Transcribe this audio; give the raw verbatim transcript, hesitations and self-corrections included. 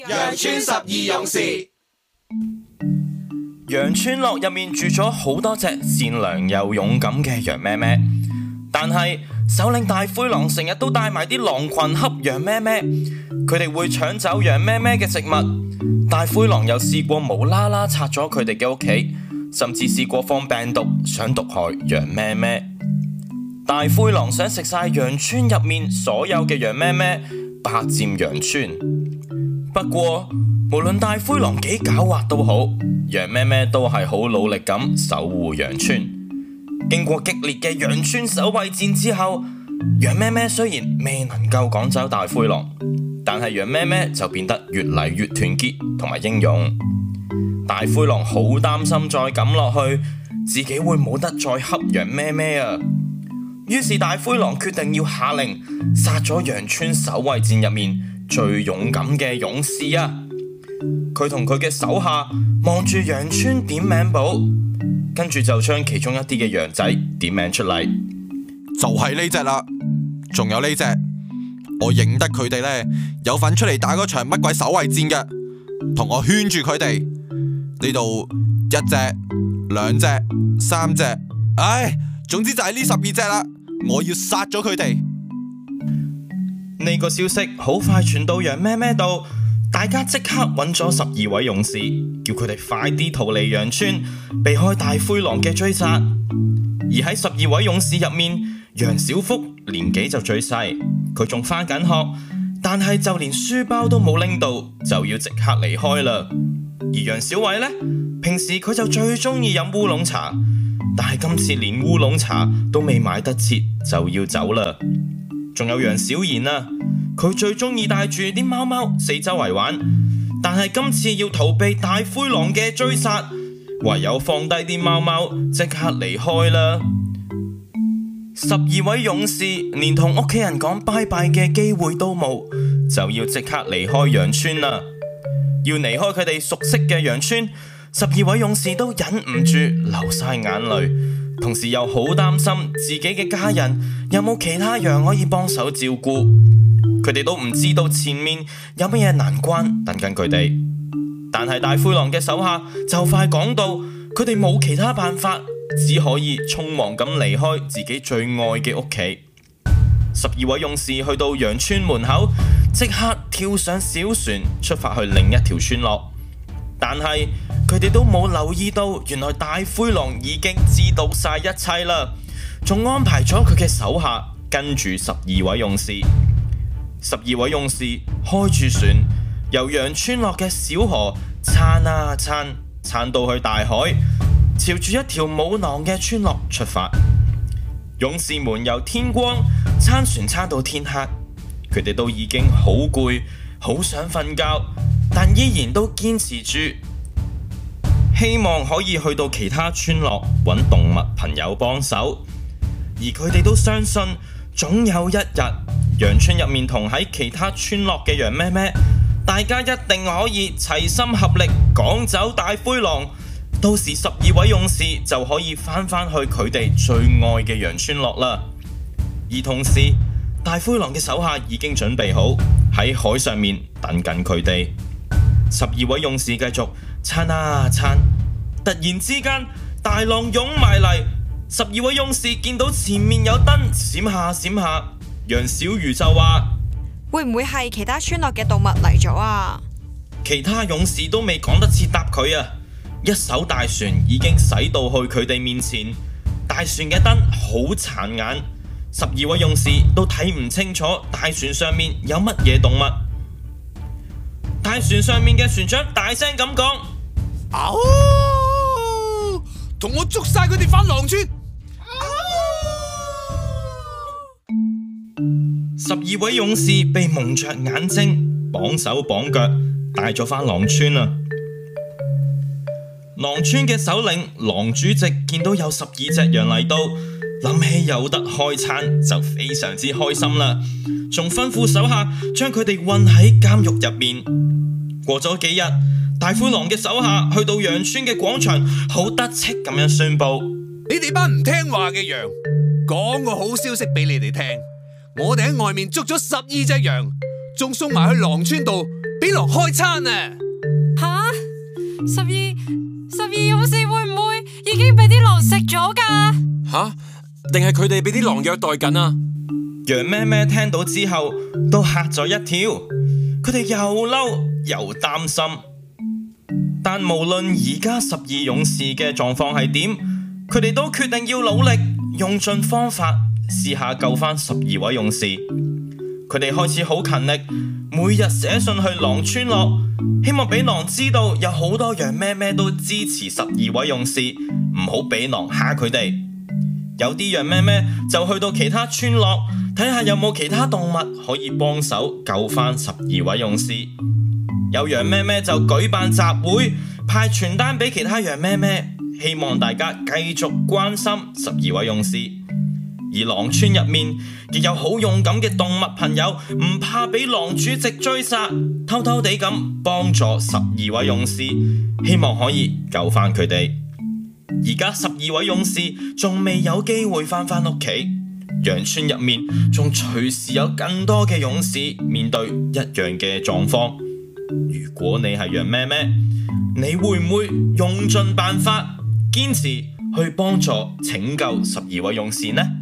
羊村十二勇士。 羊村落入面住咗好多隻善良又勇敢嘅羊咩咩，但係首領大灰狼成日都帶埋啲狼群恰羊咩咩，佢哋會搶走羊咩咩嘅食物。大灰狼又試過無啦啦拆咗佢哋嘅屋企，甚至試過放病毒想毒害羊咩咩。大灰狼想食晒羊村入面所有嘅羊咩咩，霸佔羊村。不過無論大灰狼幾狡猾都好，羊咩咩都係好努力咁守護羊村。經過激烈嘅羊村守衛戰之後，羊咩咩雖然未能夠趕走大灰狼，但係羊咩咩就變得越嚟越團結同埋英勇。大灰狼好擔心再咁落去，自己會冇得再恰羊咩咩啊！於是大灰狼決定要下令殺咗羊村守衛戰入面最勇敢嘅勇士啊！佢同佢嘅手下望住羊村點名簿，跟住就將其中一啲嘅羊仔點名出嚟， 就係呢隻啦，仲有呢隻，我認得佢哋呢，有份出嚟打嗰場乜鬼守衛戰嘅，同我圈住佢哋。呢度一隻、兩隻、三隻，唉，總之就係呢十二隻啦，我要殺咗佢哋。 呢個消息好快傳到羊咩咩度，大家即刻揾咗十二位勇士，叫佢哋快啲逃離羊村，避開大灰狼嘅追殺。而喺十二位勇士入面，楊小福年紀就最細，佢仲返緊學，但係就連書包都冇拎到，就要即刻離開啦。而楊小偉呢，平時佢就最中意飲烏龍茶，但係今次連烏龍茶都未買得切，就要走啦。仲有楊小賢啊，佢最中意帶住啲貓貓四周圍玩，但係今次要逃避大灰狼嘅追殺，唯有放低啲貓貓即刻離開啦。十二位勇士連同屋企人講拜拜嘅機會都冇，就要即刻離開羊村啦。要離開佢哋熟悉嘅羊村，十二位勇士都忍唔住流晒眼淚，同時又好擔心自己嘅家人有冇其他羊可以幫手照顧。佢哋都唔知道前面有乜嘢難關等緊佢哋，但係大灰狼嘅手下就快講到，佢哋冇其他辦法，只可以匆忙咁離開自己最愛嘅屋企。十二位勇士去到羊村門口，即刻跳上小船出發去另一條村落，但係佢哋都冇留意到，原來大灰狼已經知道晒一切啦，仲安排咗佢嘅手下跟住十二位勇士。十二位勇士開住船，由羊村落嘅小河撐啊撐，撐到去大海，朝住一條冇浪嘅村落出發。勇士們由天光撐船撐到天黑，佢哋都已經好攰，好想瞓覺，但依然都堅持住，希望可以去到其他村落揾動物朋友幫手。而佢哋都相信，總有一日，羊村入面同喺其他村落嘅羊咩咩，大家一定可以齊心合力趕走大灰狼。到時十二位勇士就可以返返去佢哋最愛嘅羊村落啦。而同時，大灰狼嘅手下已經準備好喺海上面等緊佢哋。十二位勇士繼續撐啊撐，突然之間大浪湧埋嚟，十二位勇士見到前面有燈閃下閃下，楊小魚就話： 會唔會係其他村落嘅動物嚟咗啊？ 其他勇士都未講得切答佢啊！一艘大船已經駛到去佢哋面前，大船嘅燈好殘眼，十二位勇士都睇唔清楚大船上面有乜嘢動物。大船上面嘅船長大聲咁講： 嗷！同我捉晒佢哋返狼村！ 十二位勇士被蒙着眼睛，綁手綁腳，帶咗返狼村啊！狼村嘅首領狼主席見到有十二隻羊嚟到，諗起有得開餐就非常之開心啦，仲吩咐手下將佢哋困喺監獄入面。過咗幾日，大灰狼嘅手下去到羊村嘅廣場，好得戚咁樣宣布： 你哋班唔聽話嘅羊，講個好消息俾你哋聽，我哋喺外面捉咗十二隻羊，仲送埋去狼村度俾狼開餐啊！ 吓，十二十二勇士會唔會已經俾啲狼食咗噶？ 吓，定係佢哋俾啲狼虐待緊啊？ 羊咩咩聽到之後都嚇咗一跳，佢哋又嬲又擔心。但無論而家十二勇士嘅狀況係點，佢哋都決定要努力，用盡方法試下救翻十二位勇士。佢哋開始好勤力，每日寫信去狼村落，希望俾狼知道有好多羊咩咩都支持十二位勇士，唔好俾狼蝦佢哋。有啲羊咩咩就去到其他村落睇下有冇其他動物可以幫手救翻十二位勇士。有羊咩咩就舉辦集會，派傳單俾其他羊咩咩，希望大家繼續關心十二位勇士。而狼村入面亦有好勇敢嘅動物朋友，唔怕俾狼主席追殺，偷偷地咁幫助十二位勇士，希望可以救翻佢哋。而家十二位勇士仲未有機會翻返屋企，羊村入面仲隨時有更多嘅勇士面對一樣嘅狀況。如果你係羊咩咩，你會唔會用盡辦法堅持去幫助拯救十二位勇士呢？